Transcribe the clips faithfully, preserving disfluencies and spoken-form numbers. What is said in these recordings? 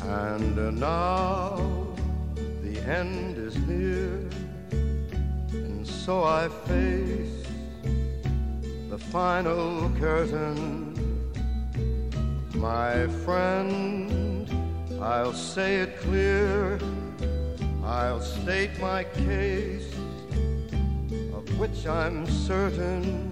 And now the end is near, and so I face the final curtain. My friend, I'll say it clear, I'll state my case, of which I'm certain.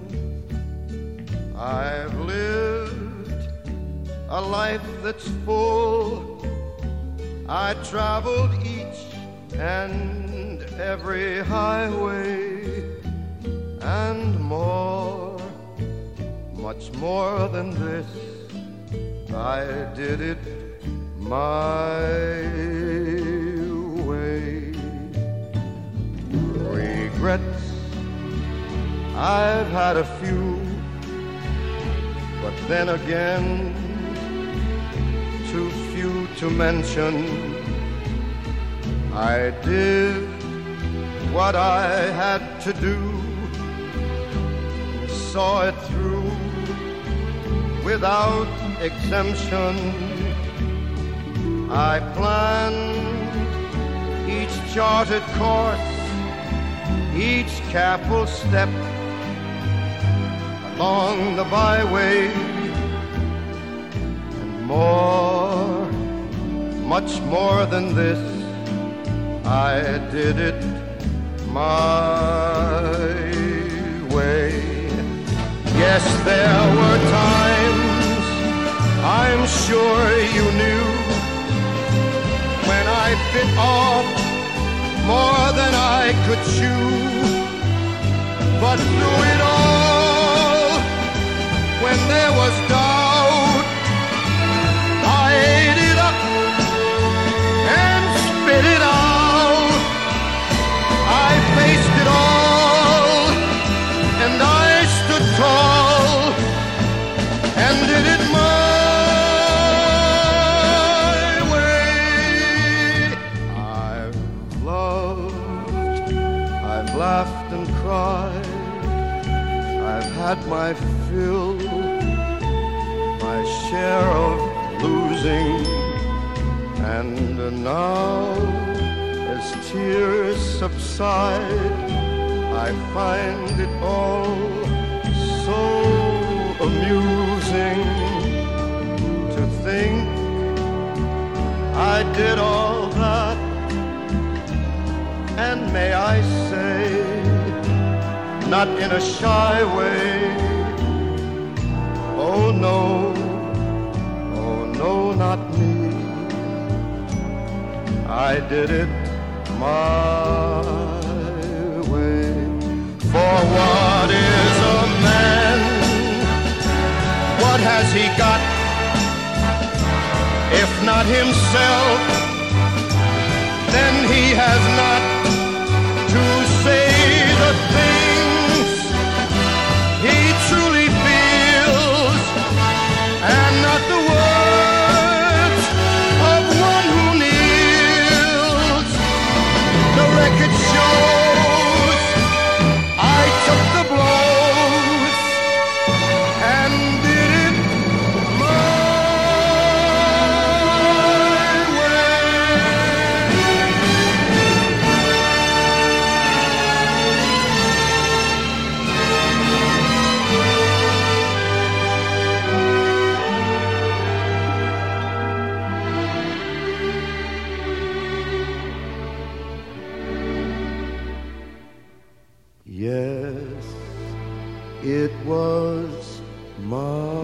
I've lived a life that's full. I traveled each and every highway, and more, much more than this, I did it my way. Regrets, I've had a few, but then again, too few to mention. I did what I had to do, saw it through without exemption. I planned each charted course, each careful step along the byway, and more, much more than this, I did it my way. Yes, there were times, I'm sure you knew, when I bit off more than I could chew. But through it all, when there was doubt, I ate it up and spit it out. I faced it all, and I stood tall and did it my way. I've loved, I've laughed and cried, I've had my fill, my share of losing, and now as tears subside, I find it all so amusing to think I did all that, and may I say, not in a shy way, oh no, oh no, not me. I did it my way. For what is a man? What has he got? If not himself, then he has not to say the things he truly feels, and not the words of one who kneels. The record shows I took the blows and did it my Yes, it was my